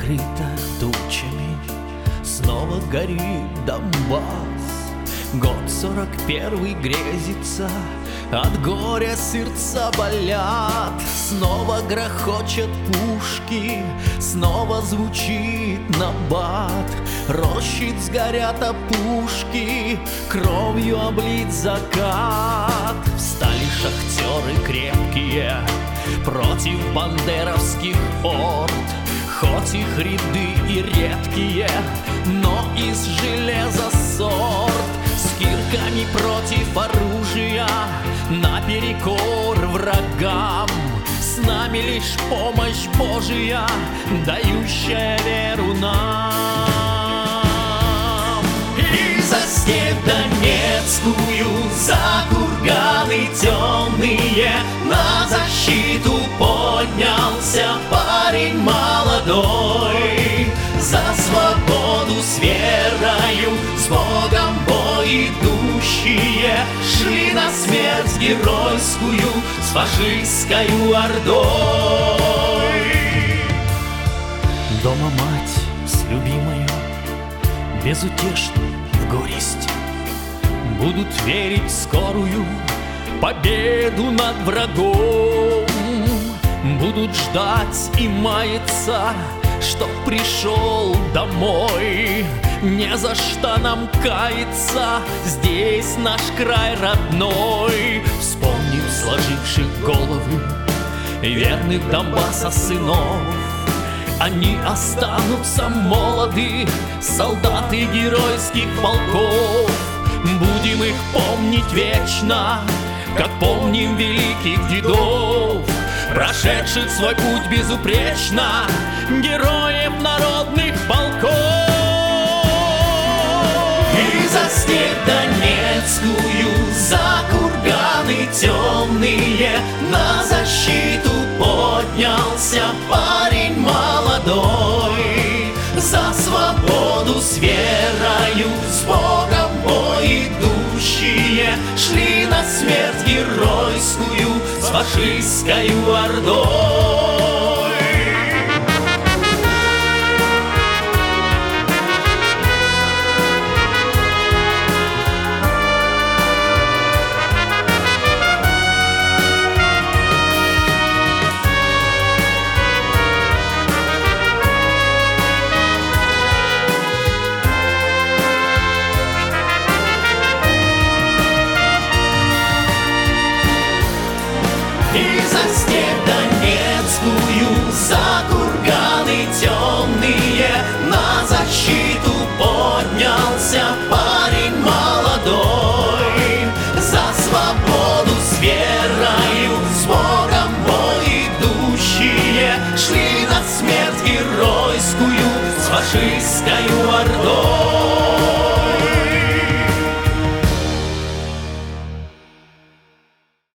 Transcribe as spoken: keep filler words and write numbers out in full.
покрыта тучами, снова горит Донбасс. Год сорок первый грезится, от горя сердца болят. Снова грохочет пушки, снова звучит набат. Рощи сгорят опушки, кровью облит закат. Встали шахтеры крепкие против бандеровских орд. Хоть их ряды и редкие, но из железа сорт. С кирками против оружия, наперекор врагам. С нами лишь помощь Божия, дающая веру нам. И за степь Донецкую, за курганы темные, на защиту поднялся парень молодой. За свободу с верою, с Богом бой идущие, шли на смерть геройскую с фашистскою ордой. Дома мать с любимою, безутешно в горести, будут верить в скорую победу над врагом. Будут ждать и маяться, чтоб пришел домой. Не за что нам каяться, здесь наш край родной. Вспомним сложивших головы верных Донбасса сынов. Они останутся молоды, солдаты геройских полков. Будем их помнить вечно, как помним великих дедов, прошедших свой путь безупречно, героев народных полков. И за степь Донецкую, за курганы темные, на защиту поднялся парень молодой. За свободу с верою, с Богом бой идущие, шли на смерть геройскую с фашистскою ордой. И за степь Донецкую, за курганы темные, на защиту поднялся парень молодой. За свободу с верою, с Богом бой идущие, шли на смерть геройскую с фашистскою ордой.